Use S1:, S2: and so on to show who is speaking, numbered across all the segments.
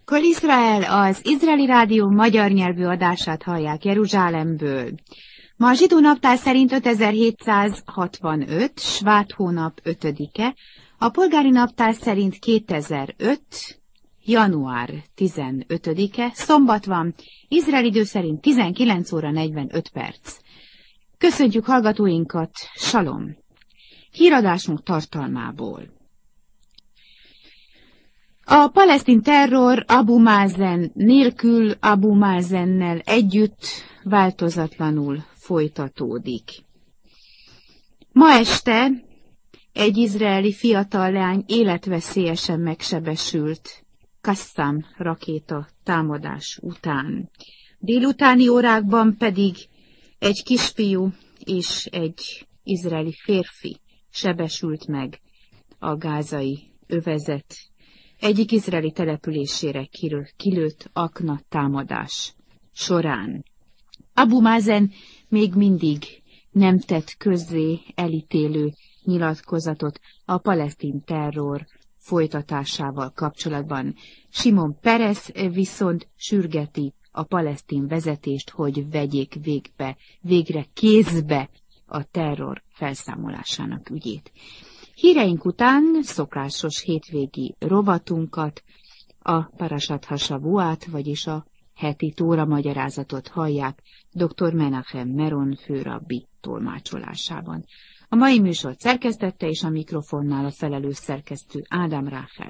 S1: Kol Izrael, az Izraeli Rádió magyar nyelvű adását hallják Jeruzsálemből. Ma a zsidó naptár szerint 5765, Svát hónap 5-e, a polgári naptár szerint 2005, január 15-e, szombat van, Izrael idő szerint 19 óra 45 perc. Köszöntjük hallgatóinkat, salom! Híradásunk tartalmából. A palesztin terror Abu Mazen nélkül, Abu Mazennel együtt változatlanul folytatódik. Ma este egy izraeli fiatal leány életveszélyesen megsebesült Qassam rakéta támadás után. Délutáni órákban pedig egy kisfiú és egy izraeli férfi sebesült meg a gázai övezet egyik izraeli településére kilőtt akna támadás során. Abu Mazen még mindig nem tett közzé elítélő nyilatkozatot a palesztin terror folytatásával kapcsolatban. Simon Peres viszont sürgeti a palesztin vezetést, hogy vegyék végre kézbe a terror felszámolásának ügyét. Híreink után szokásos hétvégi rovatunkat, a Parashat HaShavuát, vagyis a heti Tóra magyarázatot hallják dr. Menachem Meron főrabbi tolmácsolásában. A mai műsort szerkesztette és a mikrofonnál a felelős szerkesztő Ádám Ráfel.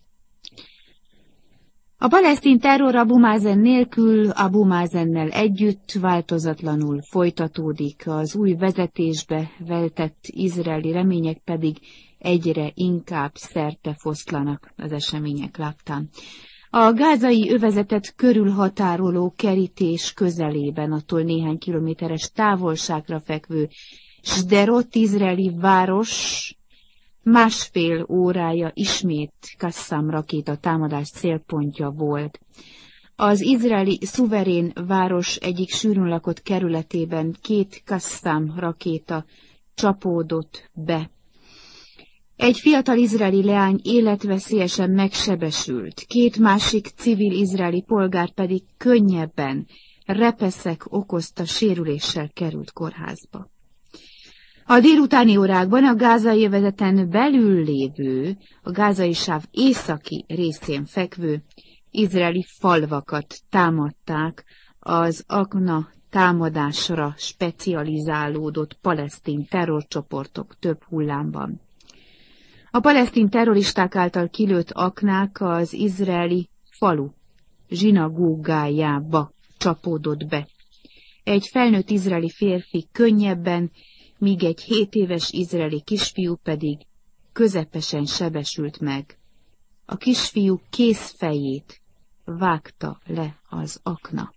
S1: A palesztin terror Abu Mazen nélkül, Abu Mazennel együtt változatlanul folytatódik, az új vezetésbe vetett izraeli remények pedig egyre inkább szerte foszlanak az események láttán. A gázai övezetet körülhatároló kerítés közelében, attól néhány kilométeres távolságra fekvő Sderot izraeli város másfél órája ismét Qassam rakéta támadás célpontja volt. Az izraeli szuverén város egyik sűrűn lakott kerületében 2 Qassam rakéta csapódott be. Egy fiatal izraeli leány életveszélyesen megsebesült, 2 másik civil izraeli polgár pedig könnyebben, repeszek okozta sérüléssel került kórházba. A délutáni órákban a gázai övezeten belül lévő, a gázai sáv északi részén fekvő izraeli falvakat támadták az akna támadásra specializálódott palesztin terrorcsoportok több hullámban. A palesztin terroristák által kilőtt aknák az izraeli falu zsinagógájába csapódott be. Egy felnőtt izraeli férfi könnyebben, míg egy 7 éves izraeli kisfiú pedig közepesen sebesült meg. A kisfiú kézfejét vágta le az akna.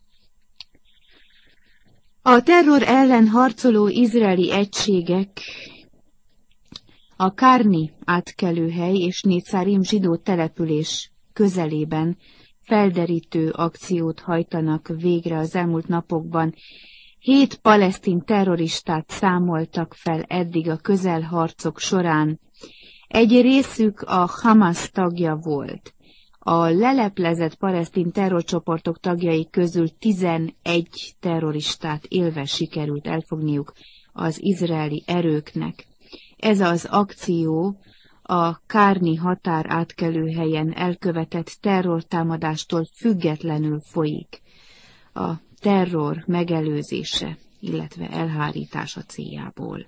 S1: A terror ellen harcoló izraeli egységek a Kárni átkelőhely és Nétszárim zsidó település közelében felderítő akciót hajtanak végre az elmúlt napokban. 7 palesztin terroristát számoltak fel eddig a közelharcok során. Egy részük a Hamas tagja volt. A leleplezett palesztin terrorcsoportok tagjai közül 11 terroristát élve sikerült elfogniuk az izraeli erőknek. Ez az akció a Kárni határ átkelőhelyen elkövetett terrortámadástól függetlenül folyik. A terror megelőzése, illetve elhárítása céljából.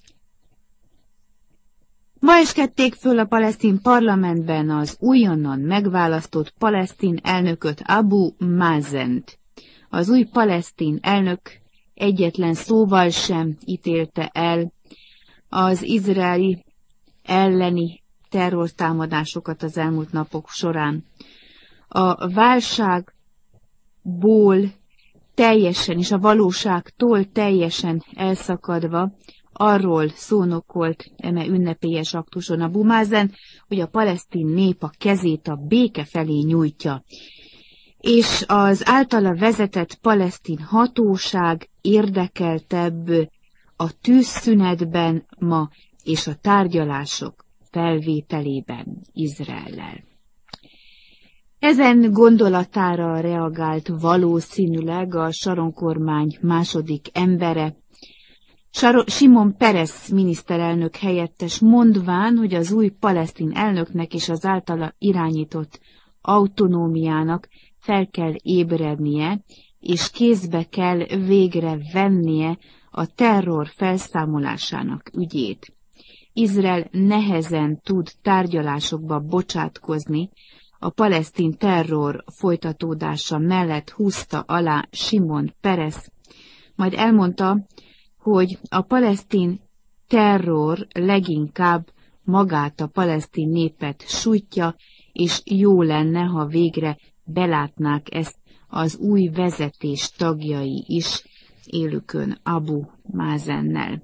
S1: Ma eskedték föl a palesztin parlamentben az újonnan megválasztott palesztin elnököt, Abu Mazent. Az új palesztin elnök egyetlen szóval sem ítélte el az izraeli elleni terrortámadásokat az elmúlt napok során. A válságból teljesen és a valóságtól teljesen elszakadva arról szónokolt eme ünnepélyes aktuson Abu Mazen, hogy a palesztin nép a kezét a béke felé nyújtja, és az általa vezetett palesztin hatóság érdekeltebb a tűzszünetben ma és a tárgyalások felvételében Izraellel. Ezen gondolatára reagált valószínűleg a Sharon kormány második embere, Simon Peres miniszterelnök helyettes, mondván, hogy az új palesztin elnöknek és az általa irányított autonómiának fel kell ébrednie, és kézbe kell végre vennie a terror felszámolásának ügyét. Izrael nehezen tud tárgyalásokba bocsátkozni, a palesztin terror folytatódása mellett húzta alá Simon Peres, majd elmondta, hogy a palesztin terror leginkább magát a palesztin népet sújtja, és jó lenne, ha végre belátnák ezt az új vezetés tagjai is, élükön Abu Mazennel.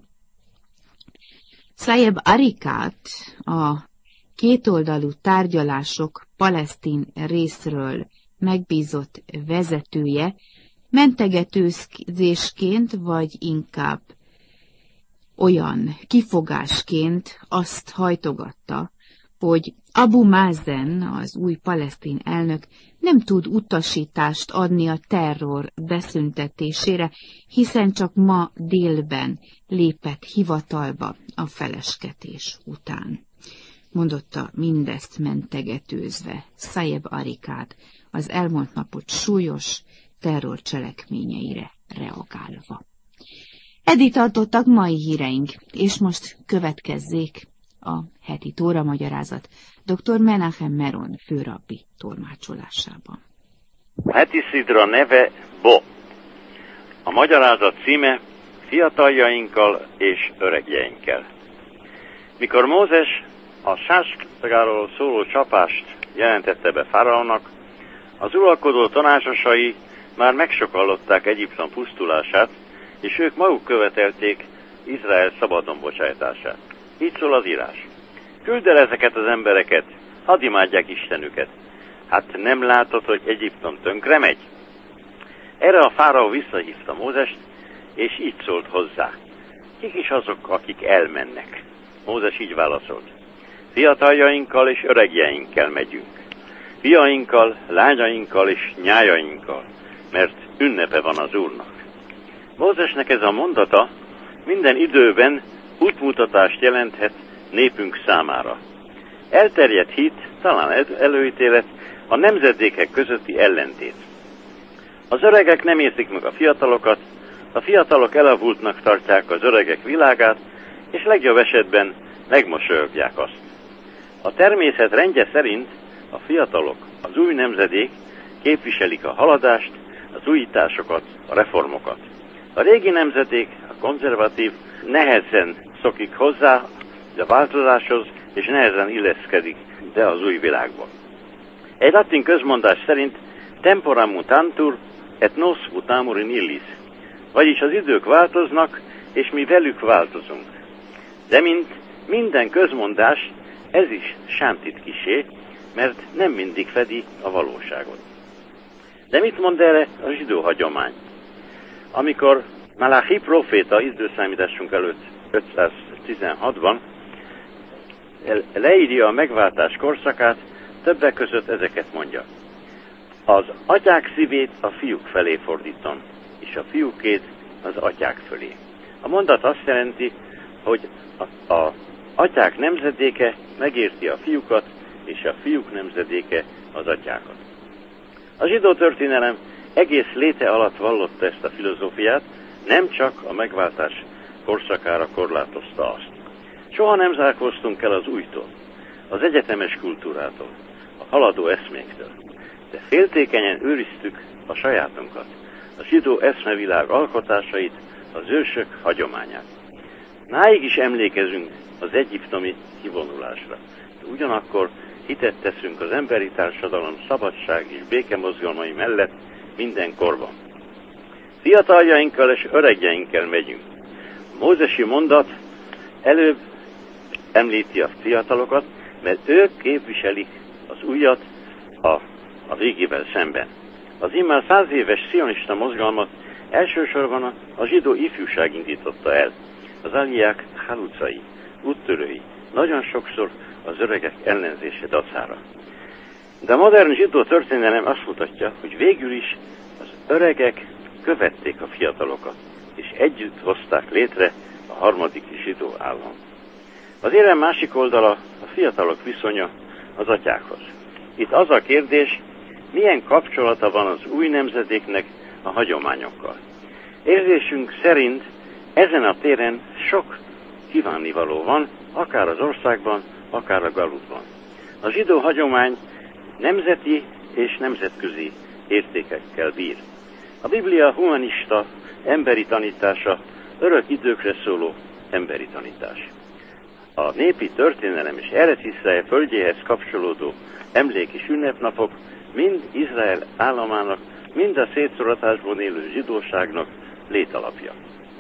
S1: Saeb Arikat, a kétoldalú tárgyalások palesztin részről megbízott vezetője, mentegetőzésként vagy inkább olyan kifogásként azt hajtogatta, hogy Abu Mazen, az új palesztin elnök, nem tud utasítást adni a terror beszüntetésére, hiszen csak ma délben lépett hivatalba a felesketés után. Mondotta mindezt mentegetőzve Saeb Arikat, az elmúlt napot súlyos terrorcselekményeire reagálva. Eddig tartottak mai híreink, és most következzék a heti Tóra magyarázat dr. Menachem Meron főrabbi tolmácsolásában.
S2: Heti szidra neve Bo. A magyarázat címe fiataljainkkal és öregjeinkkel. Mikor Mózes a sáskagáról szóló csapást jelentette be Fáraónak, az uralkodó tanácsosai már megsokallották Egyiptom pusztulását, és ők maguk követelték Izrael szabadon bocsájtását. Így szól az írás. Küld el ezeket az embereket, hadd imádják Istenüket. Hát nem látod, hogy Egyiptom tönkre megy? Erre a fáraó visszahívta Mózest, és így szólt hozzá. Kik is azok, akik elmennek? Mózes így válaszolt. Fiataljainkkal és öregjeinkkel megyünk. Fiainkkal, lányainkkal és nyájainkkal, mert ünnepe van az Úrnak. Mózesnek ez a mondata minden időben útmutatást jelenthet népünk számára. Elterjedt hit, talán előítélet, a nemzedékek közötti ellentét. Az öregek nem értik meg a fiatalok elavultnak tartják az öregek világát, és legjobb esetben megmosolyogják azt. A természet rendje szerint a fiatalok, az új nemzedék képviselik a haladást, az újításokat, a reformokat. A régi nemzedék, a konzervatív, nehezen szokik hozzá a változáshoz, és nehezen illeszkedik be az új világba. Egy latin közmondás szerint tempora mutantur et nos mutamur in illis, vagyis az idők változnak, és mi velük változunk. De mint minden közmondás, ez is sántít kisé, mert nem mindig fedi a valóságot. De mit mond erre a zsidó hagyomány? Amikor Malachi próféta időszámításunk előtt 516-ban leírja a megváltás korszakát, többek között ezeket mondja. Az atyák szívét a fiúk felé fordítom, és a fiúkét az atyák fölé. A mondat azt jelenti, hogy az atyák nemzedéke megérti a fiúkat, és a fiúk nemzedéke az atyákat. A zsidó történelem egész léte alatt vallotta ezt a filozófiát, nem csak a megváltás korszakára korlátozta azt. Soha nem zárkóztunk el az újtól, az egyetemes kultúrától, a haladó eszméktől, de féltékenyen őriztük a sajátunkat, a zsidó eszmevilág alkotásait, az ősök hagyományát. Máig is emlékezünk az egyiptomi kivonulásra, de ugyanakkor hitet teszünk az emberi társadalom szabadság és békemozgalmai mellett minden korban. Fiataljainkkal és öregjeinkkel megyünk. A mózesi mondat előbb említi a fiatalokat, mert ők képviselik az újat a régivel szemben. Az immár 100 éves szionista mozgalmat elsősorban a zsidó ifjúság indította el. Az aliák halucai, úttörői, nagyon sokszor az öregek ellenzése dacára. De a modern zsidó történelem azt mutatja, hogy végül is az öregek követték a fiatalokat, és együtt hozták létre a harmadik zsidó állam. Az érem másik oldala a fiatalok viszonya az atyákhoz. Itt az a kérdés, milyen kapcsolata van az új nemzedéknek a hagyományokkal. Érzésünk szerint ezen a téren sok kívánnivaló van, akár az országban, akár a Galutban. A zsidó hagyomány nemzeti és nemzetközi értékekkel bír. A Biblia humanista, emberi tanítása, örök időkre szóló emberi tanítás. A népi történelem és Eretz-Iszrael földjéhez kapcsolódó emlék és ünnepnapok mind Izrael államának, mind a szétszóratásban élő zsidóságnak létalapja.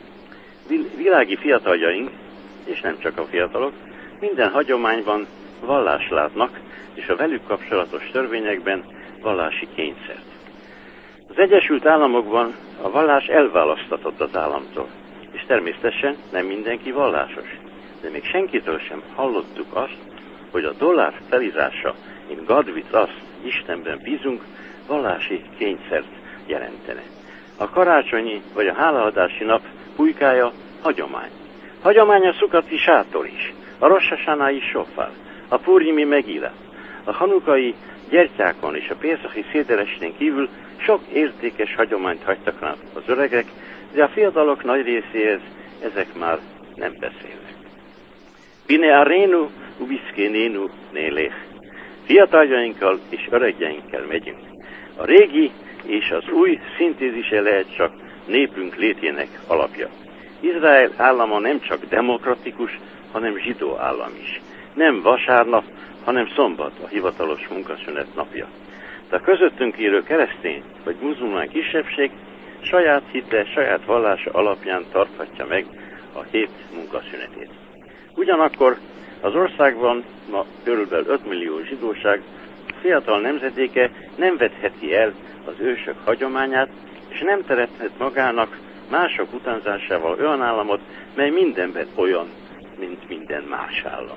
S2: Világi fiataljaink, és nem csak a fiatalok, minden hagyományban vallást látnak, és a velük kapcsolatos törvényekben vallási kényszert. Az Egyesült Államokban a vallás elválasztatott az államtól, és természetesen nem mindenki vallásos. De még senkitől sem hallottuk azt, hogy a dollár felírása, in God with us, Istenben bízunk, vallási kényszert jelentene. A karácsonyi vagy a hálaadási nap pulykája hagyomány. Hagyomány a szukati sátor is, a Rosh Hashanai sofár, a purimi megila, a hanukai gyertyákon és a pészaki széderestén kívül sok értékes hagyományt hagytak rá az öregek, de a fiatalok nagy részéhez ezek már nem beszélnek. Bine arénu, ubiszkénénu nélech. Fiataljainkkal és öregjeinkkel megyünk. A régi és az új szintézise lehet csak népünk létének alapja. Izrael állama nem csak demokratikus, hanem zsidó állam is. Nem vasárnap, hanem szombat a hivatalos munkaszünet napja. De a közöttünk élő keresztény vagy muzulmán kisebbség saját hite, saját vallása alapján tarthatja meg a hét munkaszünetét. Ugyanakkor az országban ma körülbelül 5 millió zsidóság fiatal nemzedéke nem vetheti el az ősök hagyományát, és nem teremthet magának mások utánzásával olyan államot, mely mindenben olyan, mint minden más állam.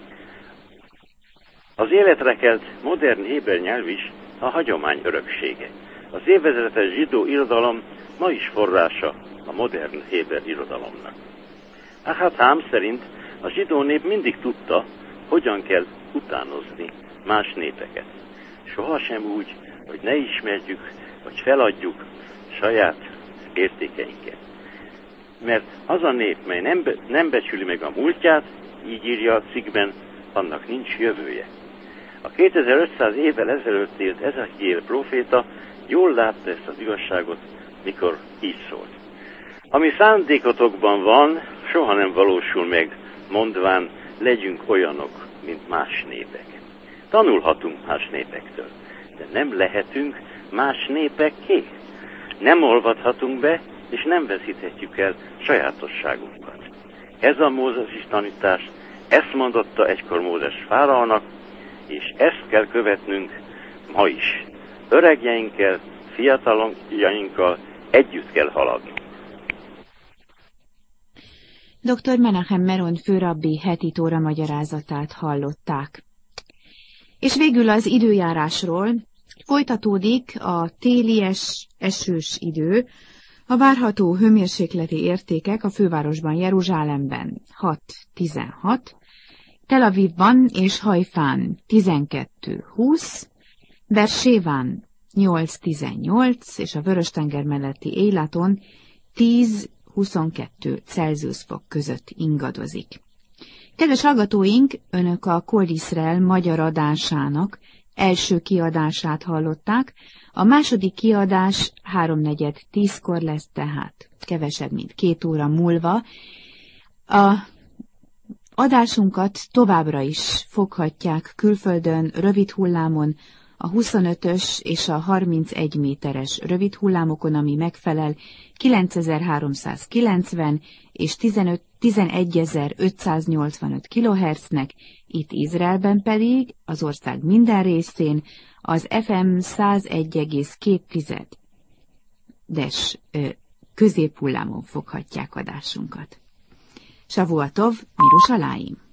S2: Az életre kelt modern héber nyelv is a hagyomány öröksége. Az évezredes zsidó irodalom ma is forrása a modern héber irodalomnak. Ahad Hám szerint a zsidó nép mindig tudta, hogyan kell utánozni más népeket. Sohasem úgy, hogy ne ismerjük, vagy feladjuk saját értékeinket. Mert az a nép, mely nem becsüli meg a múltját, így írja a cikkben, annak nincs jövője. A 2500 évvel ezelőtt élt Ezekiel próféta jól látta ezt az igazságot, mikor így szólt. Ami szándékotokban van, soha nem valósul meg, mondván, legyünk olyanok, mint más népek. Tanulhatunk más népektől, de nem lehetünk más népekké. Nem olvadhatunk be, és nem veszíthetjük el sajátosságunkat. Ez a mózesi tanítás, ezt mondotta egykor Mózes fáraónak, és ezt kell követnünk ma is. Öregjeinkkel, fiataljainkkal együtt kell haladni.
S1: Dr. Menachem Meron főrabbi heti tóra magyarázatát hallották. És végül az időjárásról folytatódik a télies, esős idő, a várható hőmérsékleti értékek a fővárosban Jeruzsálemben 6-16, Tel Avivban és Hajfán 12-20, Berséván 8-18 és a Vörös-tenger melletti Élaton 10-22 Celsius fok között ingadozik. Kedves hallgatóink, önök a Kol Iszrael magyar adásának első kiadását hallották, a második kiadás 3:4-10-kor lesz, tehát kevesebb, mint 2 óra múlva. A adásunkat továbbra is foghatják külföldön, rövid hullámon, a 25-ös és a 31 méteres rövid hullámokon, ami megfelel 9390 és 11585 kHz-nek, itt Izraelben pedig, az ország minden részén, az FM 101,2-es középhullámon foghatják adásunkat. Shavuot Tov, Mirushalayim!